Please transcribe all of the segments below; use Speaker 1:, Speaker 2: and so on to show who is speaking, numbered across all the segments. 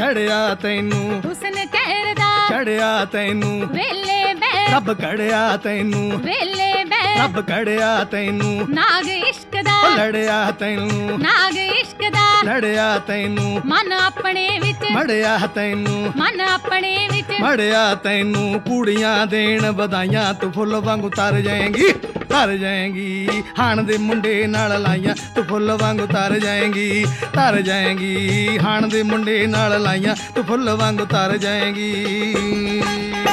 Speaker 1: ਲੜਿਆ ਤੈਨੂੰ
Speaker 2: ਹੁਸਨ ਕਹਿਰ ਦਾ
Speaker 1: ਚੜਿਆ ਤੈਨੂੰ
Speaker 2: ਵੇਲੇ ਬੈ
Speaker 1: ਰੱਬ ਕੜਿਆ ਤੈਨੂੰ
Speaker 2: ਵੇਲੇ ਬੈ
Speaker 1: ਰੱਬ ਕੜਿਆ ਤੈਨੂੰ
Speaker 2: ਨਾਗ ਇਸ਼ਕ ਦਾ
Speaker 1: ਲੜਿਆ ਤੈਨੂੰ
Speaker 2: ਨਾਗ ਇਸ਼ਕ ਦਾ
Speaker 1: ਲੜਿਆ ਤੈਨੂੰ
Speaker 2: ਮਨ ਆਪਣੇ ਵਿੱਚ
Speaker 1: ਮੜਿਆ ਤੈਨੂੰ
Speaker 2: ਮਨ ਆਪਣੇ ਵਿੱਚ
Speaker 1: ਮੜਿਆ ਤੈਨੂੰ ਕੁੜੀਆਂ ਦੇਣ ਵਧਾਈਆਂ ਤੂੰ ਫੁੱਲ ਵਾਂਗੂ ਤਰ ਜਾਏਂਗੀ ਤਰ ਜਾਏਂਗੀ ਹਾਣ ਦੇ ਮੁੰਡੇ ਨਾਲ ਲਾਈਆਂ ਤੂੰ ਫੁੱਲ ਵਾਂਗੂ ਤਰ ਜਾਏਂਗੀ ਤਰ ਜਾਏਂਗੀ ਹਾਣ ਦੇ ਮੁੰਡੇ ਨਾਲ ਲਾਈਆਂ ਤੂੰ ਫੁੱਲ ਵਾਂਗੂ ਤਰ ਜਾਏਂਗੀ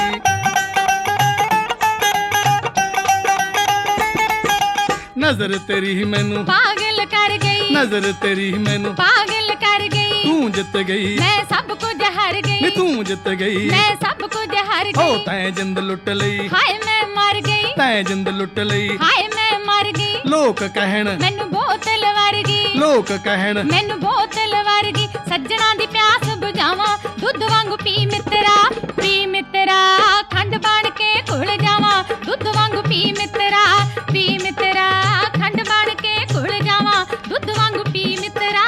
Speaker 1: ਨਜ਼ਰ ਤੇਰੀ ਮੈਨੂੰ
Speaker 2: ਪਾਗਲ ਕਰ ਗਈ
Speaker 1: ਨਜ਼ਰ ਤੇਰੀ ਮੈਨੂੰ
Speaker 2: ਪਾਗਲ ਕਰ ਗਈ
Speaker 1: ਤੂੰ ਜਿੱਤ ਗਈ
Speaker 2: ਮੈਂ ਸਭ ਕੁਝ ਹਾਰ
Speaker 1: ਨੀ
Speaker 2: ਗਈ
Speaker 1: ਤੂੰ ਜਿੱਤ ਗਈ
Speaker 2: ਮੈਂ ਸਭ ਕੁਝ ਹਾਰ
Speaker 1: ਹੋ
Speaker 2: ਗਈ
Speaker 1: ਤੈਂ ਜਿੰਦ ਲੁੱਟ ਲਈ
Speaker 2: ਹਾਏ ਮੈਂ ਮਰ ਗਈ
Speaker 1: ਤੈਂ ਜਿੰਦ ਲੁੱਟ ਲਈ
Speaker 2: ਹਾਏ ਮੈਂ ਮਰ ਗਈ
Speaker 1: ਲੋਕ ਕਹਿਣ
Speaker 2: ਮੈਨੂੰ ਬੋਤਲ ਵਰਗੀ
Speaker 1: ਲੋਕ ਕਹਿਣ
Speaker 2: ਮੈਨੂੰ ਬੋਤਲ ਵਰਗੀ ਸੱਜਣਾ ਦੀ ਪਿਆਸ ਬੁਝਾਵਾਂ ਦੁੱਧ ਵਾਂਗੂ ਪੀ ਮਿੱਤਰਾ ਖੰਡ ਬਣ ਕੇ ਘੁਲ ਜਾਵਾਂ ਦੁੱਧ ਵਾਂਗੂ ਪੀ ਮਿੱਤਰਾ ਖੰਡ ਬਣ ਕੇ ਘੁਲ ਜਾਵਾਂ ਦੁੱਧ ਵਾਂਗੂ ਪੀ ਮਿੱਤਰਾ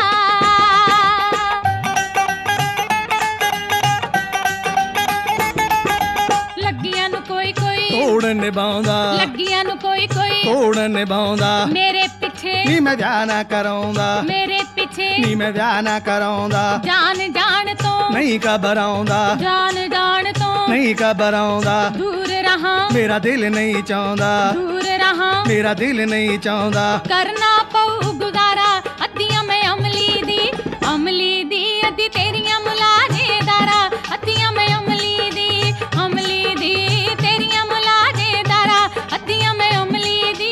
Speaker 2: ਲੱਗੀਆਂ ਨੂੰ ਕੋਈ
Speaker 1: ਤੋੜ ਨਿਭਾਉਂਦਾ
Speaker 2: ਲੱਗੀਆਂ ਨੂੰ ਕੋਈ
Speaker 1: ਤੋੜ ਨਿਭਾਉਂਦਾ
Speaker 2: ਮੇਰੇ ਪਿੱਛੇ
Speaker 1: ਨੀ ਮੈਂ ਵਿਆਹ ਨਾ ਕਰਾਉਂਦਾ
Speaker 2: ਮੇਰੇ ਪਿੱਛੇ
Speaker 1: ਨੀ ਮੈਂ ਵਿਆਹ ਨਾ ਕਰਾਉਂਦਾ
Speaker 2: ਜਾਨ ਜਾਣ ਤੋਂ
Speaker 1: ਨਹੀਂ ਘਬਰਾਉਂਦਾ
Speaker 2: ਜਾਨ ਜਾਣ ਤੋਂ
Speaker 1: ਨਹੀਂ ਘਬਰਾਉਂਦਾ
Speaker 2: ਦੂਰ ਰਹਾਂ
Speaker 1: ਮੇਰਾ ਦਿਲ ਨਹੀਂ ਚਾਹੁੰਦਾ
Speaker 2: ਦੂਰ ਰਹਾਂ
Speaker 1: ਮੇਰਾ ਦਿਲ ਨਹੀਂ ਚਾਹੁੰਦਾ
Speaker 2: ਕਰਨਾ ਪਊ ਗੁਜ਼ਾਰਾ ਅੱਧੀਆਂ ਮੈਂ ਅਮਲੀ ਦੀ ਅੱਧੀ ਤੇਰੀਆਂ ਮੁਲਾਜ਼ੇਦਾਰਾ ਅੱਧੀਆਂ ਮੈਂ ਅਮਲੀ ਦੀ ਤੇਰੀਆਂ ਮੁਲਾਜ਼ੇਦਾਰਾ ਅੱਧੀਆਂ ਮੈਂ ਅਮਲੀ ਦੀ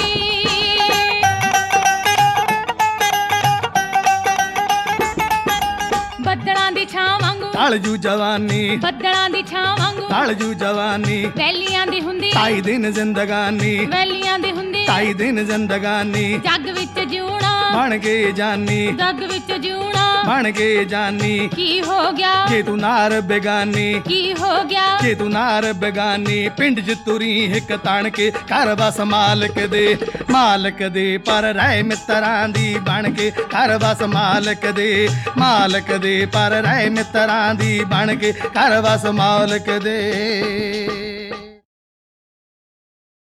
Speaker 2: ਬੱਦਲਾਂ ਦੀ ਛਾਂ ਵਾਂਗੂ
Speaker 1: ਢਲ ਜੂ ਜਵਾਨੀ
Speaker 2: ਬੱਦਲਾਂ ਦੀ ਛਾਂ ਵਾਂਗੂ
Speaker 1: ਢਲ ਜੂ ਜਵਾਨੀ
Speaker 2: ਵੈਲੀਆਂ ਦੀ ਹੁੰਦੀ
Speaker 1: ਢਾਈ ਦਿਨ ਜ਼ਿੰਦਗਾਨੀ
Speaker 2: ਵੈਲੀਆਂ ਦੀ ਹੁੰਦੀ
Speaker 1: ਢਾਈ ਦਿਨ ਜ਼ਿੰਦਗਾਨੀ
Speaker 2: ਜੱਗ ਵਿੱਚ ਜਿਉਣਾ
Speaker 1: ਬਣ ਕੇ ਜਾਨੀ
Speaker 2: ਜੱਗ ਵਿੱਚ ਜਿਉਣਾ
Speaker 1: ਬਣ ਕੇ ਜਾਨੀ
Speaker 2: ਕੀ ਹੋ ਗਿਆ
Speaker 1: ਜੇ ਤੂੰ ਨਾਰ ਬੇਗਾਨੀ
Speaker 2: ਕੀ ਹੋ ਗਿਆ
Speaker 1: ਜੇ ਤੂੰ ਨਾਰ ਬੇਗਾਨੀ ਪਿੰਡ 'ਚ ਤੁਰੀ ਹਿੱਕ ਤਣ ਕੇ ਘਰ ਬਸ ਮਾਲਕ ਦੇ ਪਰ ਰਹਿ ਮਿੱਤਰਾਂ ਦੀ ਬਣ ਕੇ ਘਰ ਬਸ ਮਾਲਕ ਦੇ ਪਰ ਰਹਿ ਮਿੱਤਰਾਂ ਦੀ ਬਣ ਕੇ ਘਰ ਬਸ ਮਾਲਕ ਦੇ